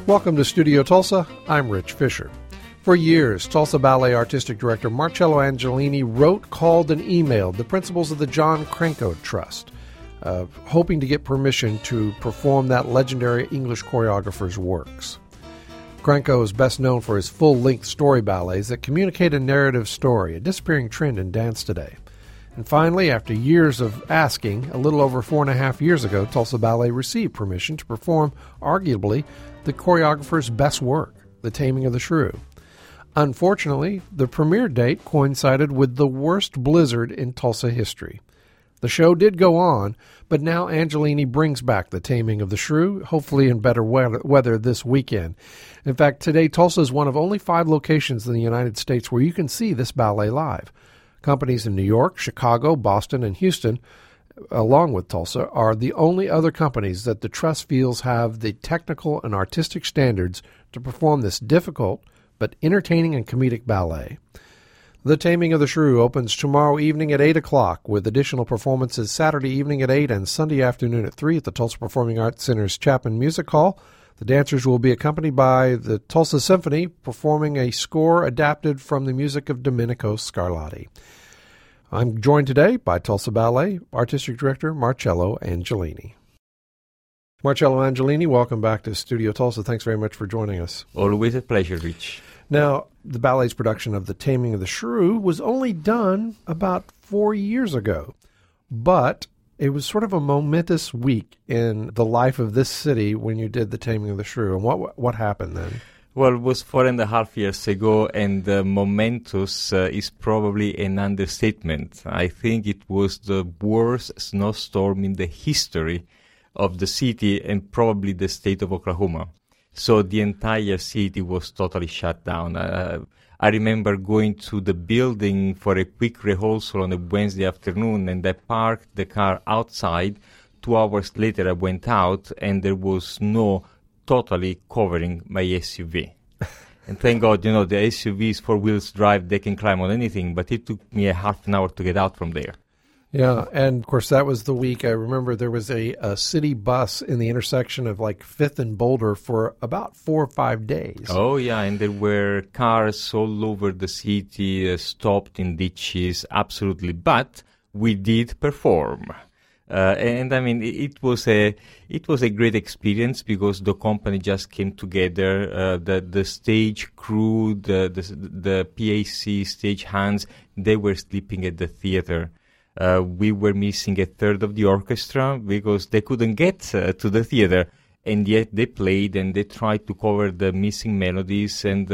Welcome to Studio Tulsa. I'm Rich Fisher. For years, Tulsa Ballet Artistic Director Marcello Angelini wrote, called, and emailed the principals of the John Cranko Trust, hoping to get permission to perform that legendary English choreographer's works. Cranko is best known for his full-length story ballets that communicate a narrative story, a disappearing trend in dance today. And finally, after years of asking, a little over 4.5 years ago, Tulsa Ballet received permission to perform, arguably, the choreographer's best work, The Taming of the Shrew. Unfortunately, the premiere date coincided with the worst blizzard in Tulsa history. The show did go on, but now Angelini brings back The Taming of the Shrew, hopefully in better weather this weekend. In fact, today Tulsa is one of only 5 locations in the United States where you can see this ballet live. Companies in New York, Chicago, Boston, and Houston, along with Tulsa, are the only other companies that the Trust feels have the technical and artistic standards to perform this difficult but entertaining and comedic ballet. The Taming of the Shrew opens tomorrow evening at 8 o'clock, with additional performances Saturday evening at 8 and Sunday afternoon at 3 at the Tulsa Performing Arts Center's Chapman Music Hall. The dancers will be accompanied by the Tulsa Symphony, performing a score adapted from the music of Domenico Scarlatti. I'm joined today by Tulsa Ballet Artistic Director Marcello Angelini. Marcello Angelini, welcome back to Studio Tulsa. Thanks very much for joining us. Always a pleasure, Rich. Now, the ballet's production of The Taming of the Shrew was only done about 4 years ago, but it was sort of a momentous week in the life of this city when you did The Taming of the Shrew. And what happened then? Well, it was 4.5 years ago, and momentous is probably an understatement. I think it was the worst snowstorm in the history of the city and probably the state of Oklahoma. So the entire city was totally shut down. I remember going to the building for a quick rehearsal on a Wednesday afternoon, and I parked the car outside. 2 hours later, I went out, and there was snow totally covering my SUV. And thank God, the SUVs, 4-wheel drive, they can climb on anything, but it took me a half an hour to get out from there. Yeah, and of course that was the week. I remember there was a city bus in the intersection of like 5th and Boulder for about 4 or 5 days. Oh, yeah, and there were cars all over the city, stopped in ditches, absolutely. But we did perform. And I mean, it was a great experience because the company just came together. The stage crew, the PAC stage hands, they were sleeping at the theater. We were missing a third of the orchestra because they couldn't get to the theater, and yet they played and they tried to cover the missing melodies. And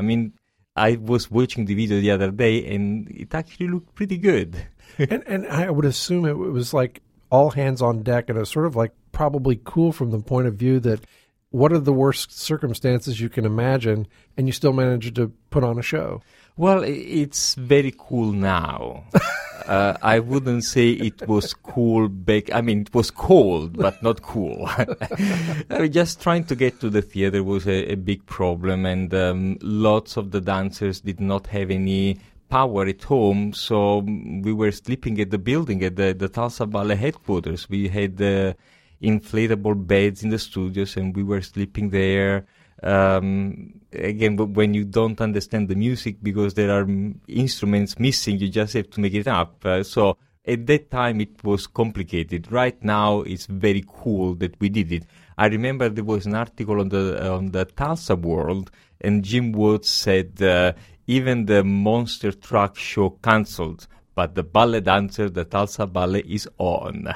I was watching the video the other day, and it actually looked pretty good. and I would assume it was like all hands on deck, and it was sort of like probably cool from the point of view that what are the worst circumstances you can imagine, and you still managed to put on a show. Well, it's very cool now. I wouldn't say it was cool back. I mean, it was cold, but not cool. Just trying to get to the theater was a big problem, and lots of the dancers did not have any power at home, so we were sleeping at the building, at the Tulsa Ballet headquarters. We had inflatable beds in the studios, and we were sleeping there. Again, when you don't understand the music because there are instruments missing, you just have to make it up. So at that time it was complicated. Right now it's very cool that we did it. I remember there was an article on the Tulsa World, and Jim Woods said even the monster truck show canceled, but the ballet dancer, the Tulsa Ballet, is on.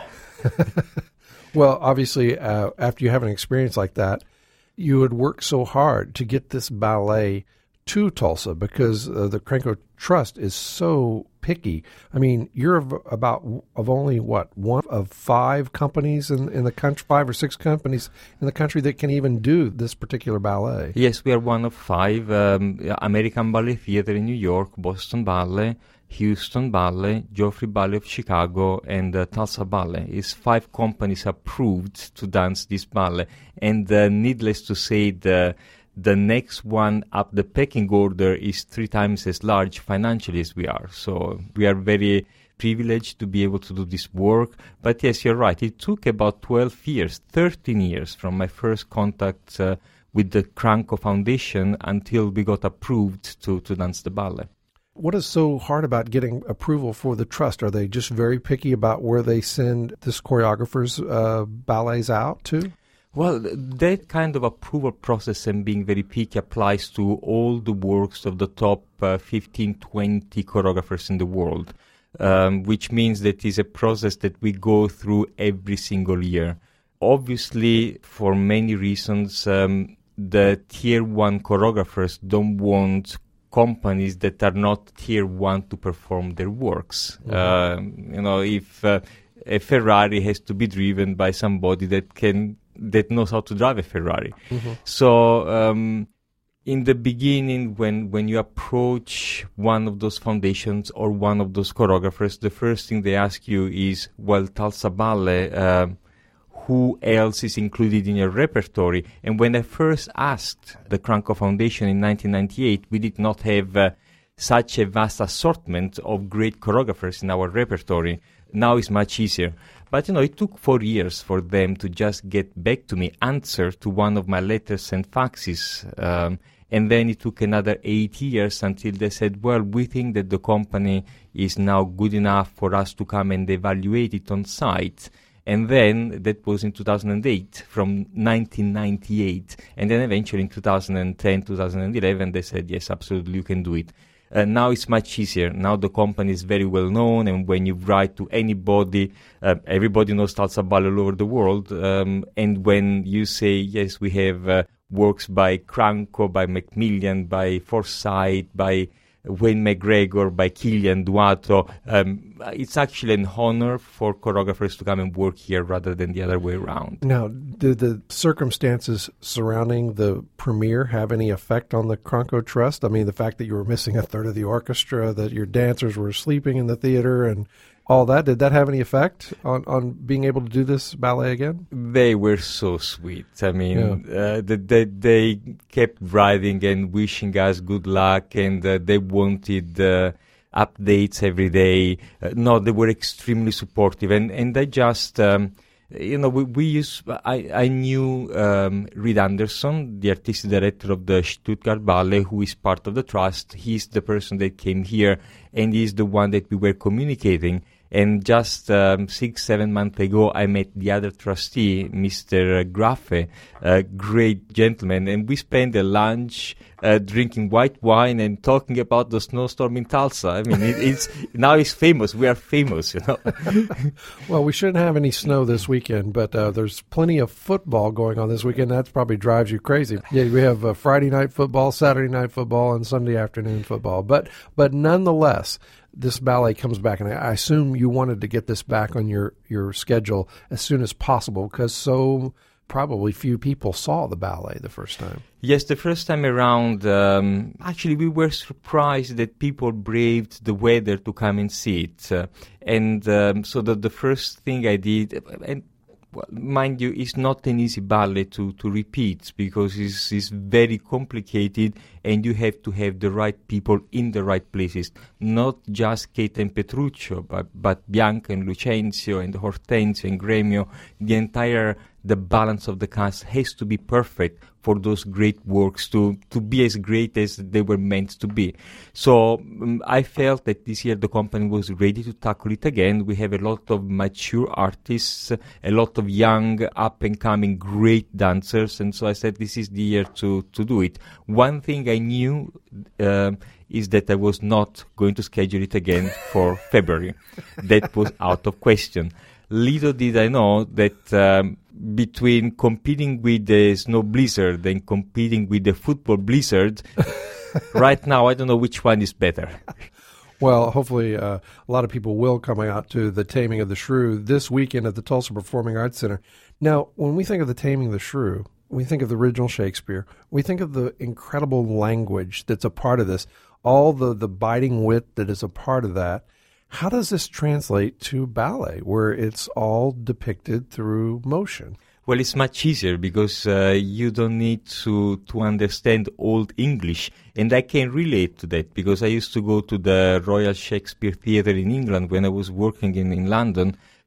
Well, obviously, after you have an experience like that, you would work so hard to get this ballet to Tulsa because the Cranko Trust is so picky. I mean, you're of only, one of 5 companies in the country, 5 or 6 companies in the country that can even do this particular ballet. Yes, we are one of 5. American Ballet Theater in New York, Boston Ballet, Houston Ballet, Joffrey Ballet of Chicago, and Tulsa Ballet. Is 5 companies approved to dance this ballet. And needless to say, the next one up the pecking order is 3 times as large financially as we are. So we are very privileged to be able to do this work. But yes, you're right. It took about 12 years, 13 years from my first contact with the Cranko Foundation until we got approved to dance the ballet. What is so hard about getting approval for the trust? Are they just very picky about where they send this choreographer's ballets out to? Well, that kind of approval process and being very picky applies to all the works of the top 15, 20 choreographers in the world, which means that is a process that we go through every single year. Obviously, for many reasons, the tier 1 choreographers don't want companies that are not tier 1 to perform their works. If a Ferrari has to be driven by somebody that knows how to drive a Ferrari. Mm-hmm. So in the beginning, when you approach one of those foundations or one of those choreographers, the first thing they ask you is, well, Talsa Ballet, who else is included in your repertory? And when I first asked the Cranko Foundation in 1998, we did not have such a vast assortment of great choreographers in our repertory. Now it's much easier. But, it took 4 years for them to just get back to me, answer to one of my letters and faxes. And then it took another 8 years until they said, well, we think that the company is now good enough for us to come and evaluate it on site. And then that was in 2008, from 1998. And then eventually in 2010, 2011, they said, yes, absolutely, you can do it. Now it's much easier. Now the company is very well known, and when you write to anybody, everybody knows Talsa Ballet all over the world. And when you say, yes, we have works by Cranko, by Macmillan, by Forsyth, by Wayne McGregor, by Kilian Duato, it's actually an honor for choreographers to come and work here rather than the other way around. Now, did the circumstances surrounding the premiere have any effect on the Cranko Trust? I mean, the fact that you were missing a third of the orchestra, that your dancers were sleeping in the theater, and all that, did that have any effect on being able to do this ballet again? They were so sweet. I mean, they kept writing and wishing us good luck, and they wanted updates every day. They were extremely supportive, and I just, I knew Reed Anderson, the artistic director of the Stuttgart Ballet, who is part of the trust. He's the person that came here, and he's the one that we were communicating. And just 6-7 months ago, I met the other trustee, Mr. Graffe, a great gentleman, and we spent a lunch drinking white wine and talking about the snowstorm in Tulsa. I mean, now it's famous. We are famous, Well, we shouldn't have any snow this weekend, but there's plenty of football going on this weekend. That probably drives you crazy. Yeah, we have Friday night football, Saturday night football, and Sunday afternoon football. But nonetheless, this ballet comes back, and I assume you wanted to get this back on your schedule as soon as possible because so probably few people saw the ballet the first time. Yes, the first time around, actually we were surprised that people braved the weather to come and see it. So the first thing I did, and well, mind you, it's not an easy ballet to repeat because it's very complicated and you have to have the right people in the right places. Not just Kate and Petruccio, but Bianca and Lucenzio and Hortensio and Gremio. The balance of the cast has to be perfect for those great works to be as great as they were meant to be. So I felt that this year the company was ready to tackle it again. We have a lot of mature artists, a lot of young, up-and-coming great dancers, and so I said this is the year to do it. One thing I knew is that I was not going to schedule it again for February. That was out of question. Little did I know that between competing with the snow blizzard and competing with the football blizzard, right now I don't know which one is better. Well, hopefully a lot of people will come out to the Taming of the Shrew this weekend at the Tulsa Performing Arts Center. Now, when we think of the Taming of the Shrew, we think of the original Shakespeare. We think of the incredible language that's a part of this, all the biting wit that is a part of that. How does this translate to ballet, where it's all depicted through motion? Well, it's much easier because you don't need to understand Old English. And I can relate to that because I used to go to the Royal Shakespeare Theatre in England when I was working in London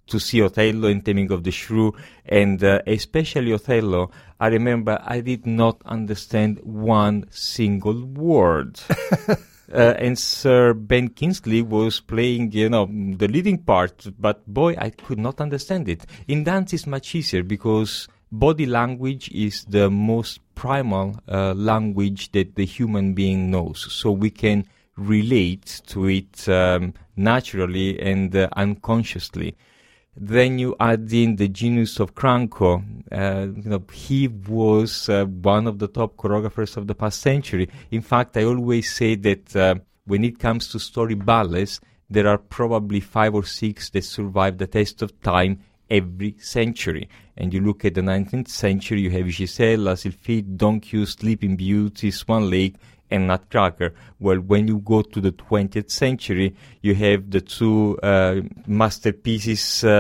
to see Othello and Taming of the Shrew, and especially Othello. I remember I did not understand one single word. And Sir Ben Kingsley was playing, the leading part, but boy, I could not understand it. In dance, it's much easier because body language is the most primal language that the human being knows. So we can relate to it naturally and unconsciously. Then you add in the genius of Cranko. He was one of the top choreographers of the past century. In fact, I always say that when it comes to story ballets, there are probably 5 or 6 that survive the test of time every century. And you look at the 19th century, you have Gisela, Sylphide, Don Q, Sleeping Beauty, Swan Lake, and Nutcracker. Well, when you go to the 20th century, you have the 2 masterpieces,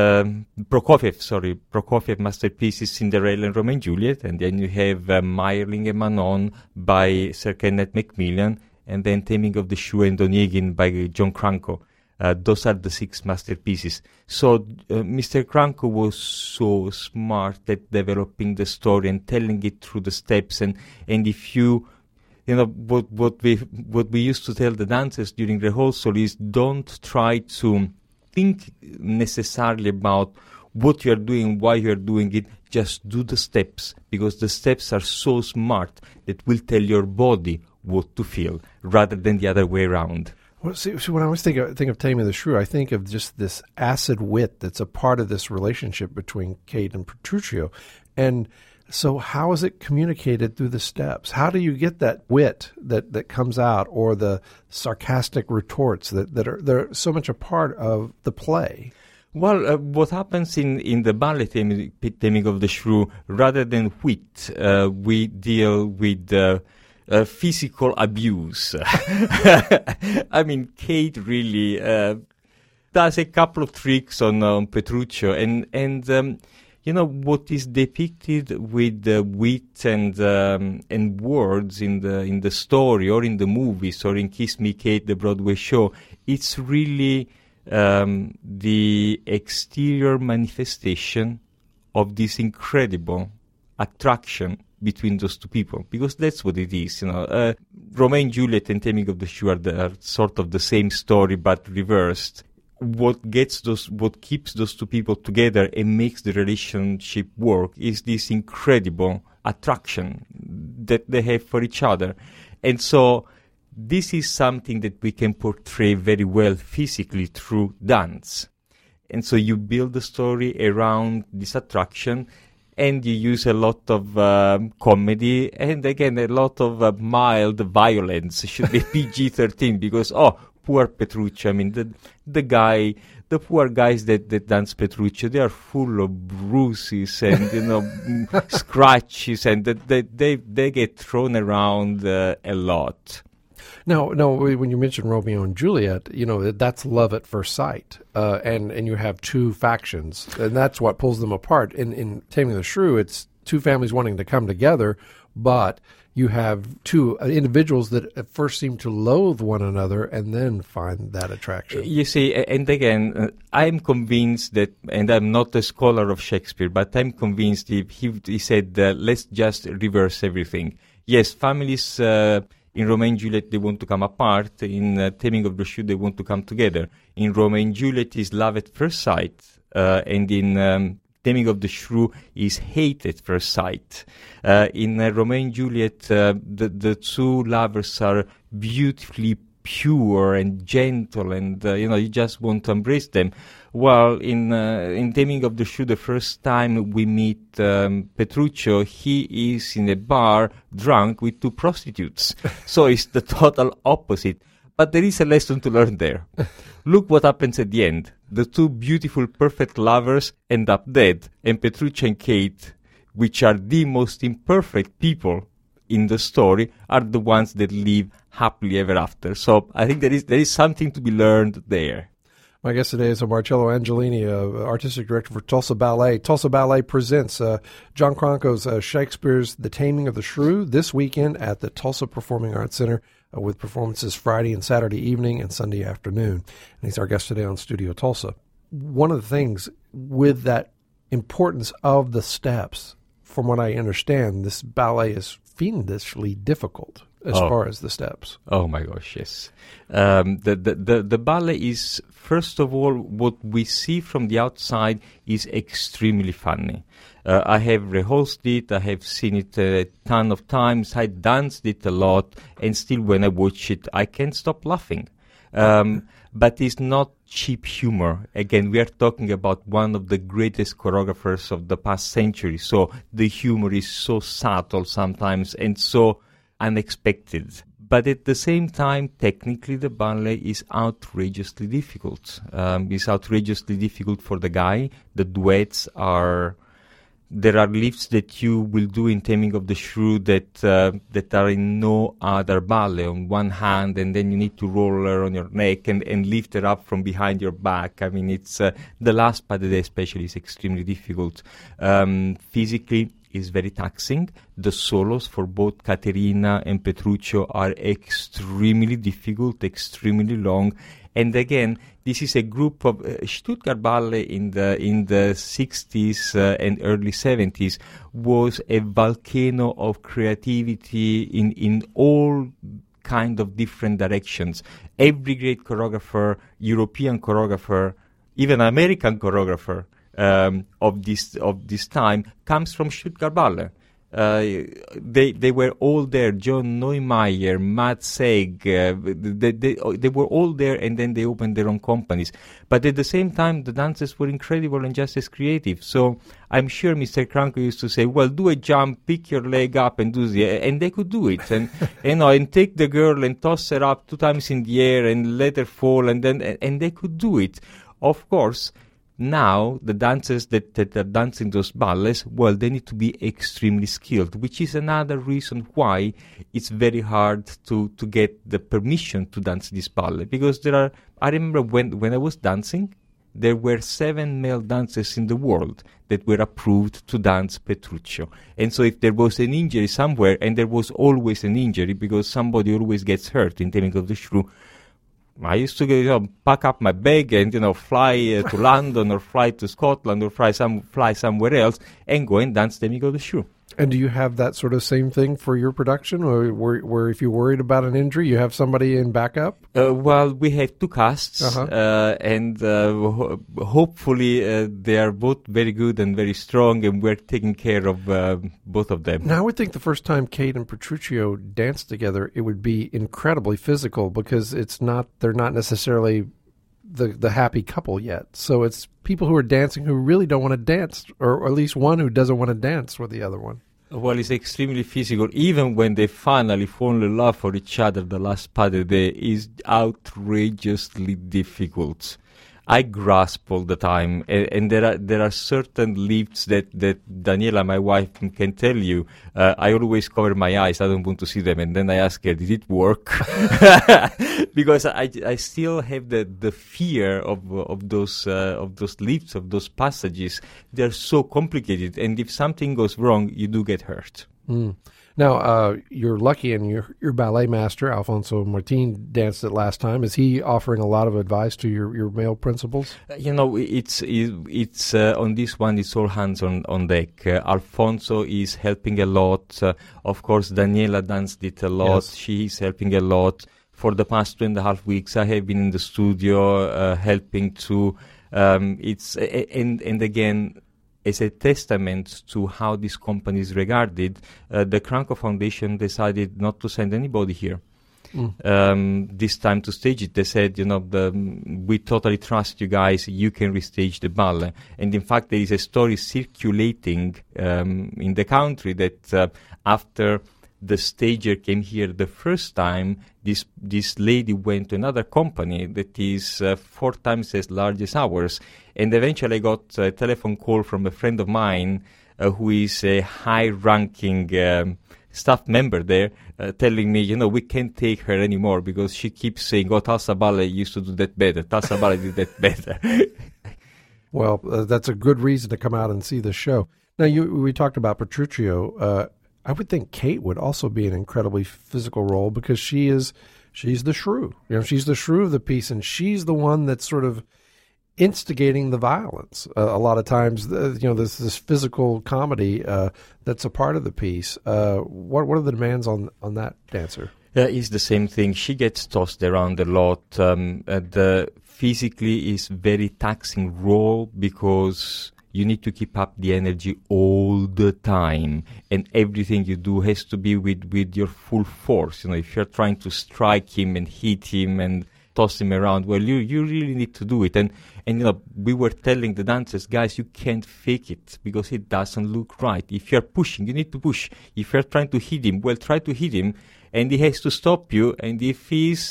Prokofiev masterpieces, Cinderella and Romeo and Juliet, and then you have Mayerling and Manon by Sir Kenneth Macmillan, and then Taming of the Shrew and Onegin by John Cranko. Those are the 6 masterpieces. So Mr. Cranko was so smart at developing the story and telling it through the steps, and if you what we used to tell the dancers during rehearsal is don't try to think necessarily about what you are doing, why you are doing it. Just do the steps, because the steps are so smart that will tell your body what to feel, rather than the other way around. Well, see, when I always think of Taming the Shrew, I think of just this acid wit that's a part of this relationship between Kate and Petruchio. And so how is it communicated through the steps? How do you get that wit that comes out, or the sarcastic retorts they're so much a part of the play? Well, what happens in the ballet Taming of the Shrew, rather than wit, we deal with physical abuse. I mean, Kate really does a couple of tricks on Petruchio, and what is depicted with wit and words in the story, or in the movies, or in Kiss Me Kate, the Broadway show. It's really the exterior manifestation of this incredible attraction between those 2 people, because that's what it is. Romeo and Juliet and Taming of the Shrew are sort of the same story but reversed. What keeps those 2 people together and makes the relationship work is this incredible attraction that they have for each other. And so this is something that we can portray very well physically through dance. And so you build the story around this attraction, and you use a lot of comedy, and again a lot of mild violence. It should be PG-13, because poor Petruchio. I mean, the poor guys that dance Petruchio, they are full of bruises and scratches, and they get thrown around a lot. No, when you mention Romeo and Juliet, that's love at first sight, and you have 2 factions, and that's what pulls them apart. In Taming the Shrew, it's 2 families wanting to come together, but you have 2 individuals that at first seem to loathe one another and then find that attraction. You see, and again, I'm convinced that, and I'm not a scholar of Shakespeare, but I'm convinced he said, let's just reverse everything. Yes, families in Romeo and Juliet, they want to come apart. In Taming of the Shrew, they want to come together. In Romeo and Juliet is love at first sight, and in Taming of the Shrew is hate at first sight. In Romeo and Juliet, the 2 lovers are beautifully pure and gentle, and you just want to embrace them. While in Taming of the Shrew, the first time we meet Petruchio, he is in a bar drunk with 2 prostitutes. So it's the total opposite. But there is a lesson to learn there. Look what happens at the end. The 2 beautiful, perfect lovers end up dead, and Petruchio and Kate, which are the most imperfect people in the story, are the ones that live happily ever after. So I think there is something to be learned there. My guest today is Marcello Angelini, artistic director for Tulsa Ballet. Tulsa Ballet presents John Cranko's Shakespeare's The Taming of the Shrew this weekend at the Tulsa Performing Arts Center, with performances Friday and Saturday evening and Sunday afternoon. And he's our guest today on Studio Tulsa. One of the things with that importance of the steps, from what I understand, this ballet is fiendishly difficult as far as the steps. Oh my gosh, yes. The ballet is, first of all, what we see from the outside is extremely funny. I have rehearsed it, I have seen it a ton of times, I danced it a lot, and still when I watch it, I can't stop laughing. But it's not cheap humor. Again, we are talking about one of the greatest choreographers of the past century, so the humor is so subtle sometimes and so unexpected. But at the same time, technically, the ballet is outrageously difficult. It's outrageously difficult for the guy. The duets are... There are lifts that you will do in Taming of the Shrew that are in no other ballet. On one hand, and then you need to roll her on your neck and lift her up from behind your back. I mean, it's the last pas de deux especially is extremely difficult. Physically, is very taxing. The solos for both Caterina and Petruccio are extremely difficult, extremely long. And again, this is a group of Stuttgart Ballet in the 60s and early 70s was a volcano of creativity in all kind of different directions. Every great choreographer, European choreographer, even American choreographer of this time comes from Stuttgart Ballet. They were all there. John Neumeier, Matt Seg, they were all there, and then they opened their own companies. But at the same time, the dancers were incredible and just as creative. So I'm sure Mr. Kranko used to say, well, do a jump, pick your leg up, and and they could do it. And and take the girl and toss her up 2 times in the air and let her fall, and they could do it. Of course, now, the dancers that are dancing those ballets, well, they need to be extremely skilled, which is another reason why it's very hard to get the permission to dance this ballet. Because I remember when I was dancing, there were 7 male dancers in the world that were approved to dance Petruccio. And so if there was an injury somewhere, and there was always an injury because somebody always gets hurt in Taming of the Shrew, I used to pack up my bag and fly to London or fly to Scotland or fly somewhere else and go and dance Taming of the Shrew. And do you have that sort of same thing for your production, or where if you're worried about an injury, you have somebody in backup? Well, we have 2 casts, and hopefully they are both very good and very strong, and we're taking care of both of them. Now, I would think the first time Kate and Petruccio danced together, it would be incredibly physical because they're not necessarily the happy couple yet. So it's people who are dancing who really don't want to dance, or at least one who doesn't want to dance with the other one. Well, it's extremely physical. Even when they finally fall in love for each other, the last pas de deux is outrageously difficult. I grasp all the time, and there are certain lifts that Daniela, my wife, can tell you. I always cover my eyes. I don't want to see them, and then I ask her, "Did it work?" Because I still have the fear of those lifts, of those passages. They're so complicated, and if something goes wrong, you do get hurt. Mm. Now, you're lucky, and your ballet master, Alfonso Martin, danced it last time. Is he offering a lot of advice to your male principals? It's on this one, it's all hands on deck. Alfonso is helping a lot. Of course, Daniela danced it a lot. Yes. She is helping a lot. For the past 2.5 weeks, I have been in the studio helping to. And again, as a testament to how this company is regarded, the Kranko Foundation decided not to send anybody here this time to stage it. They said, we totally trust you guys. You can restage the ballet. And in fact, there is a story circulating in the country that after the stager came here the first time, this lady went to another company that is 4 times as large as ours. And eventually I got a telephone call from a friend of mine who is a high-ranking staff member there, telling me, we can't take her anymore because she keeps saying, Talsa Ballet used to do that better. Talsa Ballet did that better. Well, that's a good reason to come out and see the show. Now, we talked about Petruccio. I would think Kate would also be an incredibly physical role because she's the shrew. She's the shrew of the piece, and she's the one that's sort of instigating the violence. A lot of times, there's this physical comedy that's a part of the piece. What are the demands on that dancer? It's the same thing. She gets tossed around a lot. The physically is very taxing role because you need to keep up the energy all the time, and everything you do has to be with your full force. If you're trying to strike him and hit him and toss him around, well, you really need to do it. And we were telling the dancers, guys, you can't fake it because it doesn't look right. If you're pushing, you need to push. If you're trying to hit him, well, try to hit him, and he has to stop you. And if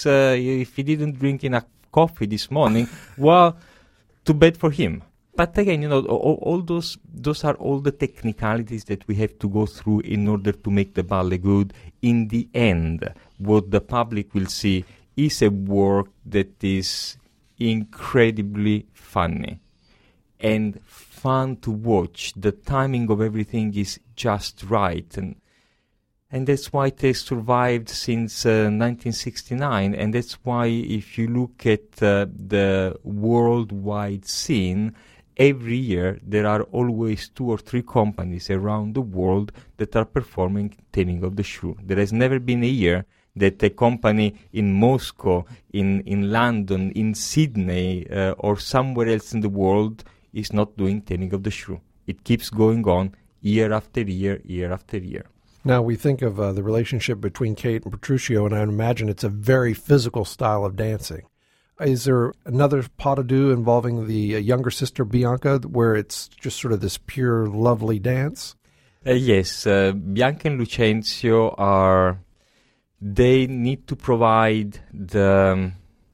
he didn't drink enough coffee this morning, well, too bad for him. But again, all those are all the technicalities that we have to go through in order to make the ballet good. In the end, what the public will see is a work that is incredibly funny and fun to watch. The timing of everything is just right, and that's why it has survived since 1969, and that's why if you look at the worldwide scene, every year there are always 2 or 3 companies around the world that are performing Taming of the Shrew. There has never been a year that a company in Moscow, in London, in Sydney, or somewhere else in the world is not doing Taming of the Shrew. It keeps going on year after year, year after year. Now, we think of the relationship between Kate and Petruccio, and I imagine it's a very physical style of dancing. Is there another pas de deux involving the younger sister, Bianca, where it's just sort of this pure, lovely dance? Yes. Bianca and Lucentio they need to provide the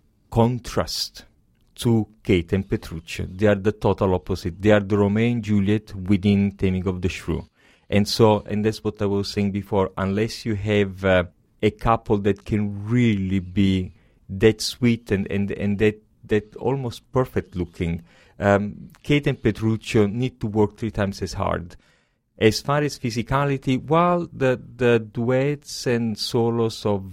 contrast to Kate and Petruccio. They are the total opposite. They are the Romeo and Juliet within Taming of the Shrew. And that's what I was saying before, unless you have a couple that can really be that sweet and that almost perfect looking, Kate and Petruccio need to work 3 times as hard. As far as physicality, well, the duets and solos of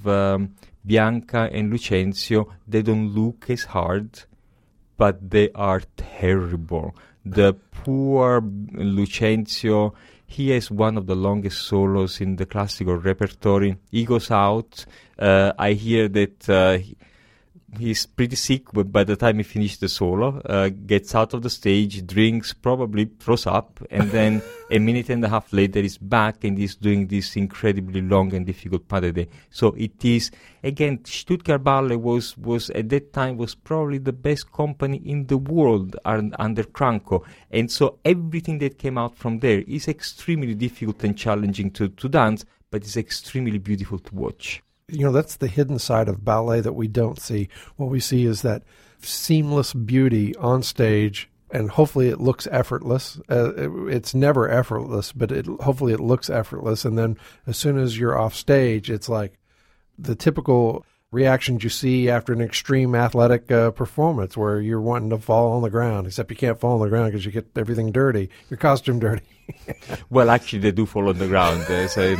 Bianca and Lucentio, they don't look as hard, but they are terrible. The poor Lucentio, he has one of the longest solos in the classical repertory. He goes out. I hear that he's pretty sick by the time he finished the solo, gets out of the stage, drinks, probably throws up, and then a minute and a half later is back and he's doing this incredibly long and difficult pas de deux. So it is, again, Stuttgart Ballet was at that time was probably the best company in the world under Cranko. And so everything that came out from there is extremely difficult and challenging to dance, but it's extremely beautiful to watch. That's the hidden side of ballet that we don't see. What we see is that seamless beauty on stage, and hopefully it looks effortless. It's never effortless, but hopefully it looks effortless. And then as soon as you're off stage, it's like the typical reactions you see after an extreme athletic performance where you're wanting to fall on the ground, except you can't fall on the ground because you get everything dirty, your costume dirty. Well, actually, they do fall on the ground. So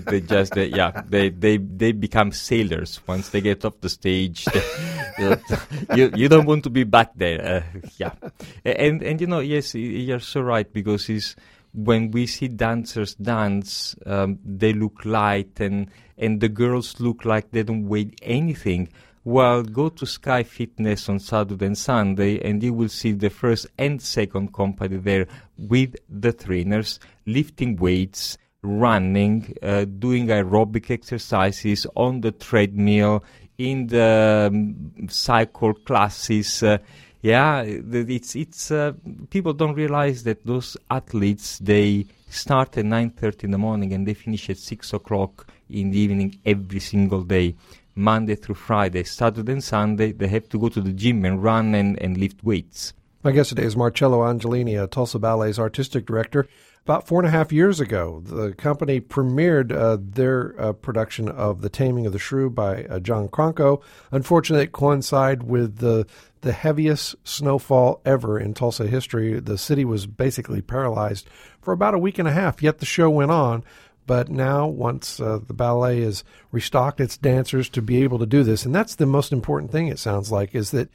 they become sailors once they get off the stage. You don't want to be back there. And yes, you're so right, because when we see dancers dance, they look light and the girls look like they don't weigh anything. Well, go to Sky Fitness on Saturday and Sunday and you will see the first and second company there with the trainers, lifting weights, running, doing aerobic exercises on the treadmill, in the cycle classes. It's people don't realize that those athletes, they start at 9:30 in the morning and they finish at 6 o'clock in the evening every single day. Monday through Friday, Saturday and Sunday, they have to go to the gym and run and lift weights. My guest today is Marcello Angelini, Tulsa Ballet's artistic director. About 4.5 years ago, the company premiered their production of The Taming of the Shrew by John Cranko. Unfortunately, it coincided with the heaviest snowfall ever in Tulsa history. The city was basically paralyzed for about a week and a half, yet the show went on. But now, once the ballet has restocked its dancers to be able to do this, and that's the most important thing, it sounds like, is that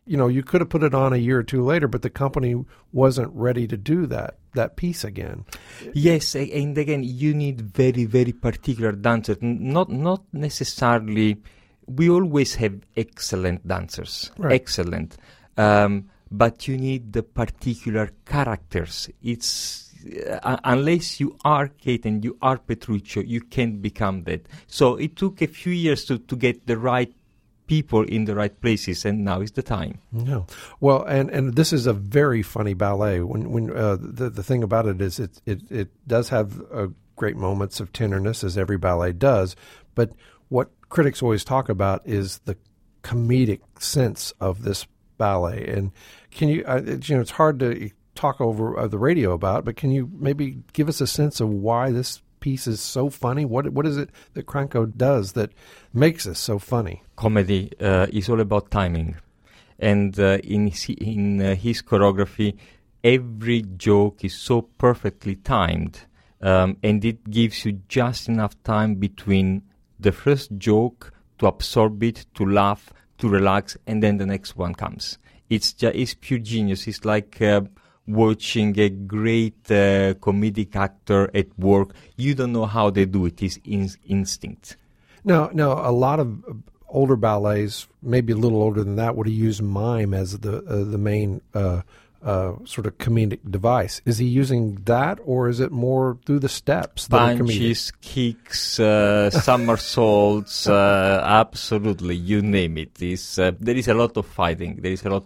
you could have put it on a year or two later, but the company wasn't ready to do that piece again. Yes, and again, you need very, very particular dancers. Not necessarily. We always have excellent dancers, right. Excellent. But you need the particular characters. It's unless you are Kate and you are Petruccio, you can't become that. So it took a few years to get the right people in the right places, and now is the time. Yeah. Well, and this is a very funny ballet. When the thing about it is it does have great moments of tenderness, as every ballet does, but what critics always talk about is the comedic sense of this ballet. And can you, it's hard to talk over the radio about, but can you maybe give us a sense of why this piece is so funny? What is it that Cranko does that makes this so funny? Comedy is all about timing, and in his choreography, every joke is so perfectly timed, and it gives you just enough time between the first joke to absorb it, to laugh, to relax, and then the next one comes. It's pure genius. It's like watching a great comedic actor at work. You don't know how they do it. It's instinct. Now, a lot of older ballets, maybe a little older than that, would have used mime as the main sort of comedic device. Is he using that, or is it more through the steps? Punches, kicks, somersaults, absolutely, you name it. There is a lot of fighting.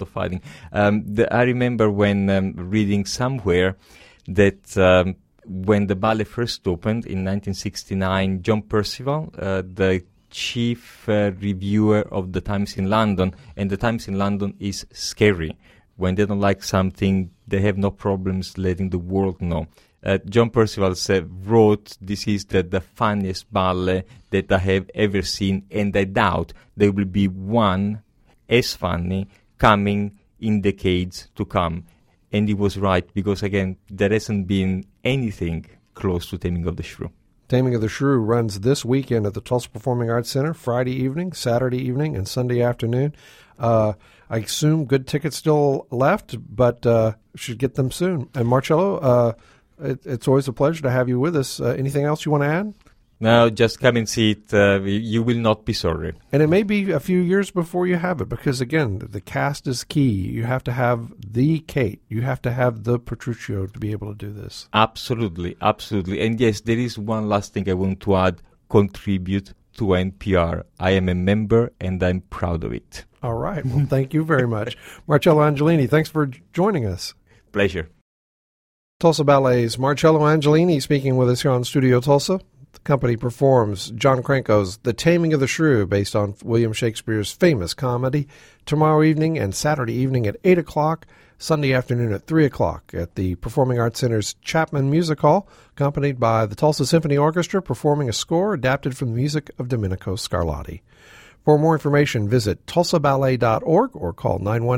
I remember when reading somewhere that when the ballet first opened in 1969, John Percival, the chief reviewer of the Times in London, and the Times in London is scary. When they don't like something, they have no problems letting the world know. John Percival wrote, "This is the funniest ballet that I have ever seen, and I doubt there will be one as funny coming in decades to come." And he was right, because again, there hasn't been anything close to Taming of the Shrew. Taming of the Shrew runs this weekend at the Tulsa Performing Arts Center, Friday evening, Saturday evening, and Sunday afternoon. I assume good tickets still left, but should get them soon. And Marcello, it's always a pleasure to have you with us. Anything else you want to add? No, just come and see it. You will not be sorry. And it may be a few years before you have it, because, again, the cast is key. You have to have the Kate. You have to have the Petruccio to be able to do this. Absolutely, absolutely. And yes, there is one last thing I want to add. Contribute to NPR. I am a member, and I'm proud of it. All right. Well, thank you very much. Marcello Angelini, thanks for joining us. Pleasure. Tulsa Ballet's Marcello Angelini speaking with us here on Studio Tulsa. The company performs John Cranko's The Taming of the Shrew, based on William Shakespeare's famous comedy, tomorrow evening and Saturday evening at 8 o'clock, Sunday afternoon at 3 o'clock at the Performing Arts Center's Chapman Music Hall, accompanied by the Tulsa Symphony Orchestra performing a score adapted from the music of Domenico Scarlatti. For more information, visit tulsaballet.org or call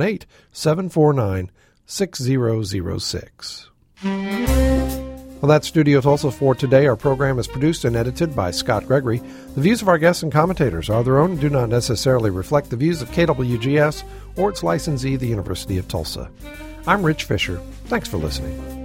918-749-6006. Well, that's Studio Tulsa for today. Our program is produced and edited by Scott Gregory. The views of our guests and commentators are their own and do not necessarily reflect the views of KWGS or its licensee, the University of Tulsa. I'm Rich Fisher. Thanks for listening.